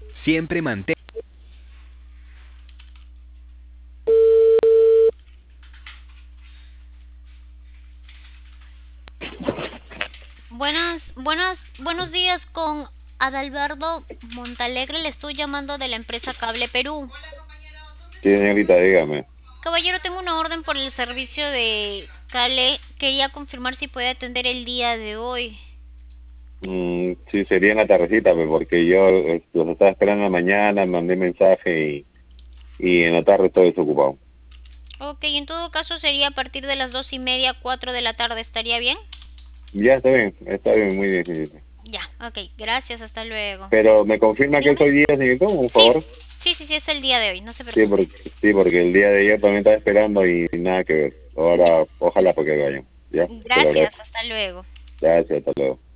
Siempre mantén. Buenos días con Adalberto Montalegre. Le estoy llamando de la empresa Cable Perú. Sí, señorita, dígame. Caballero, tengo una orden por el servicio de cable. Quería confirmar si puede atender el día de hoy. Sí, sería en la tardecita, pues, porque yo los estaba esperando en la mañana, mandé mensaje y en la tarde estoy desocupado. Ok, en todo caso sería a partir de las 2:30, 4 de la tarde. ¿Estaría bien? Ya está bien, muy bien, señorita. Ya, ok, gracias, hasta luego. Pero me confirma que es Dígame. hoy día, señorita, por Sí, favor. sí, es el día de hoy, no se Sí, preocupe. sí, porque el día de ayer también estaba esperando y nada que ver. Ya, Ahora, ojalá porque vayan. Ya, te lo gracias, agradezco. hasta luego. Gracias, hasta luego.